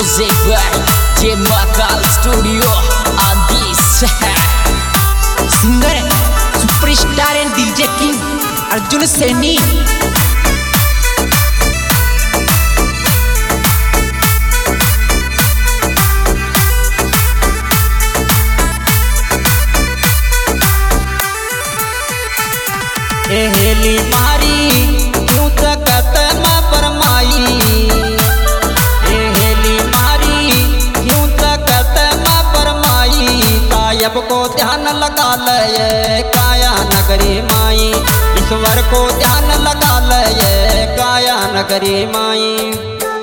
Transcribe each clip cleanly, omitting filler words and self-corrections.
Music by J Makal Studio Adis. Singer superstar and DJ king Arjun Saini. हेली मारी क्यों जगत में परमाई, हेली मारी क्यों जगत में परमाई। तायब को ध्यान लगा ले काया नगरी माई, ईश्वर को ध्यान लगा ले काया नगरी माई।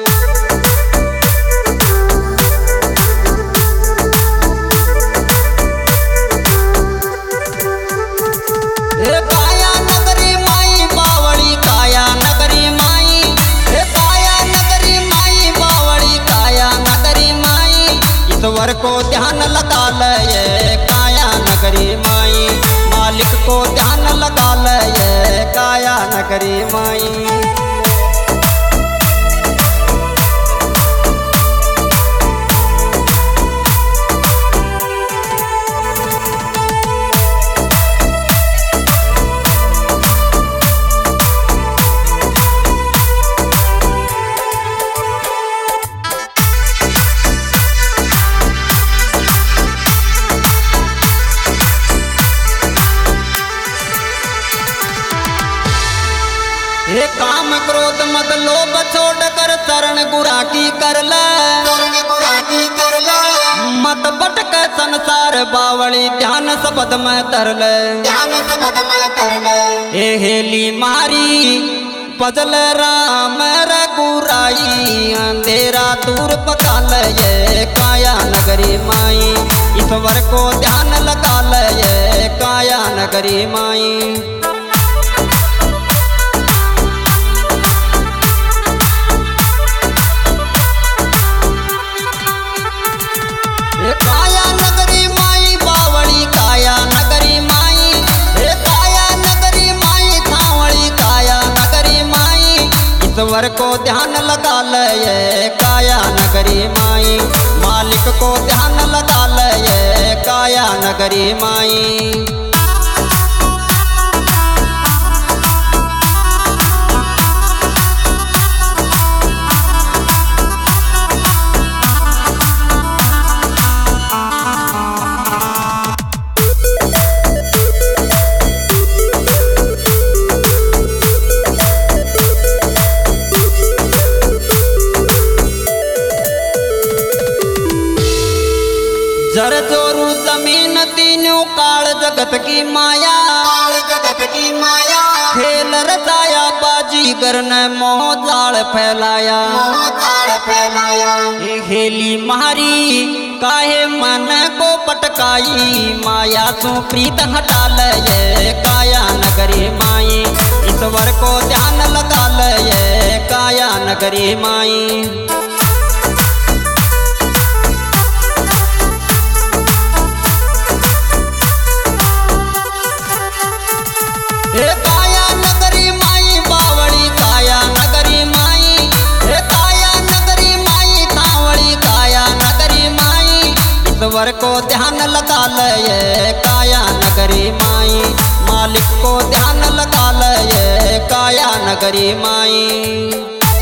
ईश्वर को ध्यान लगा ले काया नगरी माई, मालिक को ध्यान लगा ले काया नगरी माई। हे काम क्रोध मत लोभ छोड़ कर चरण गुराकी कर ले, मत भटक संसार बावली ध्यान शब्द में तर ले। हे हेली मारी भजल राम रघुराई, अंधेरा दूर पका ले काया नगरी माई। ईश्वर को ध्यान लगा ले काया नगरी माई। काया नगरी माई बावली काया नगरी माई, काया नगरी माई थावली काया नगरी माई। ईश्वर को ध्यान लगा ले काया नगरी माई, मालिक को ध्यान लगा ले काया नगरी माई। जर जोरू जमीन तीनों काल जगत की माया, खेल रचाया बाजीगर ने मोह जाल फैलाया। हेली मारी काहे मन को पटकाई, माया सो प्रीत हटा ले काया नगरी माई। ईश्वर को ध्यान लगा ले काया नगरी माई। काया नगरी माई बावली काया नगरी माई, काया नगरी माई थावली काया नगरी माई। ईश्वर को ध्यान लगा ले काया नगरी माई, मालिक को ध्यान लगा ले काया नगरी माई।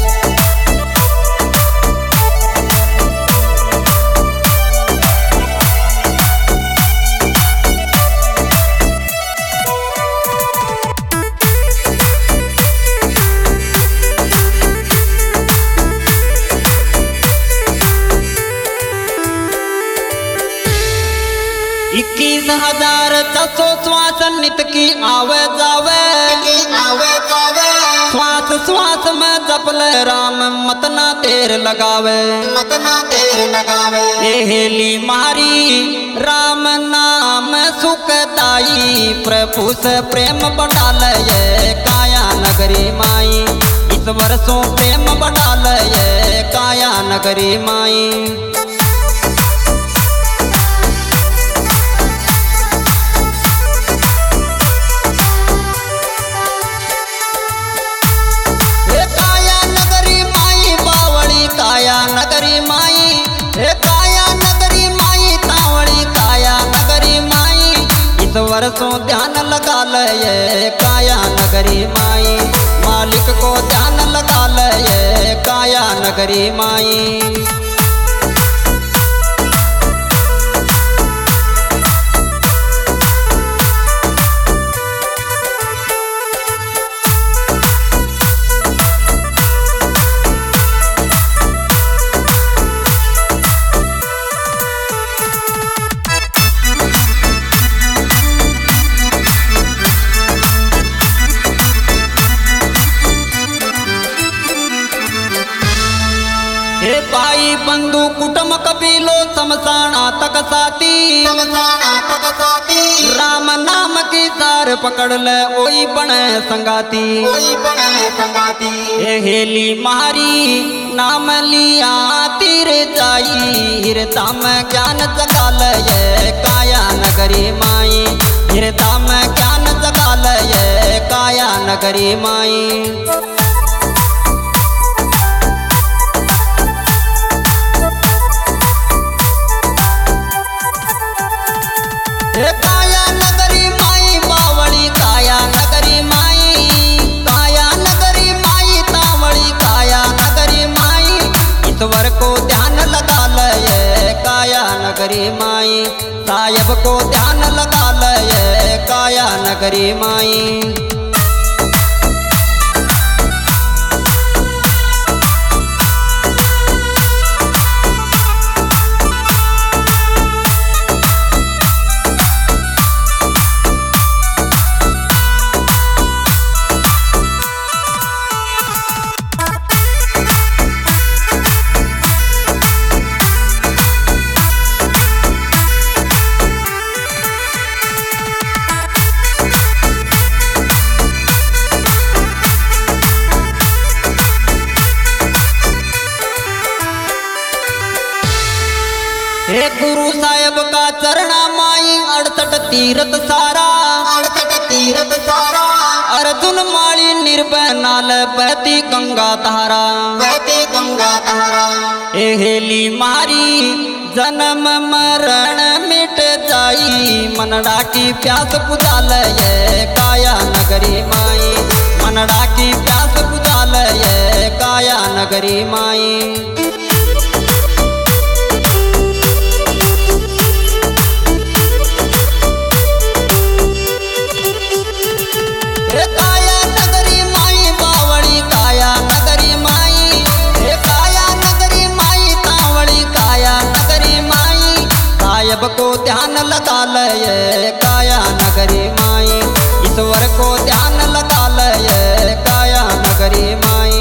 इक्कीस हजार 600 श्वास नित की आवे जावे, श्वास श्वास में जपल राम मत ना देर लगावे। हेली मारी राम नाम सुखदाई, प्रभु से प्रेम बढ़ा ले काया नगरी माई। ईश्वर सो प्रेम बढ़ा ले काया नगरी माई। नगरी माई वर्षों ध्यान लगा ले काया नगरी माई, मालिक को ध्यान लगा ले काया नगरी माई। हे भाई बंधु कुटुंब कबीलो समसाना तक साथी, राम नाम की तार पकड़ ले ओई बने संगाती, हे हेली मारी नाम लिया तीर जाई, हिरता में ज्ञान जगा ले काया नगरी माई, हिरता में ज्ञान जगा ले काया नगरी माई। काया नगरी माई बावड़ी, काया नगरी माई, काया नगरी माई तावड़ी, काया नगरी माई। ईश्वर को ध्यान लगा ले काया नगरी माई, साहेब को ध्यान लगा ले काया नगरी माई। हे गुरु साहेब का चरणा माई, 68 तीरथ सारा, अर्जुन माली निर्भय नाल बहती गंगा धारा, हे हेली मारी जन्म मरण मिट जाई, मनड़ा की प्यास बुझा ले काया नगरी माई, मनड़ा की प्यास बुझा ले काया नगरी माई। काया नगरी माई बावड़ी, काया नगरी माई, काया नगरी माई तावड़ी, काया नगरी माई। साहेब को ध्यान लगा ले काया नगरी माई, ईश्वर को ध्यान लगा ले काया नगरी माई।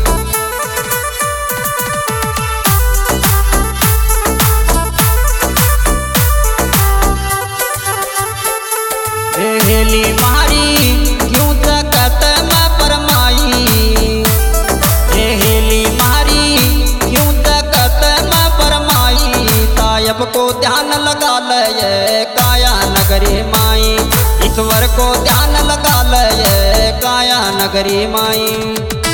हेली मारी क्यों जगत में परमाई, हेली मारी क्यों जगत में परमाई। साहेब को ध्यान लगा ले काया नगरी माई, ईश्वर को ध्यान लगा ले काया नगरी माई।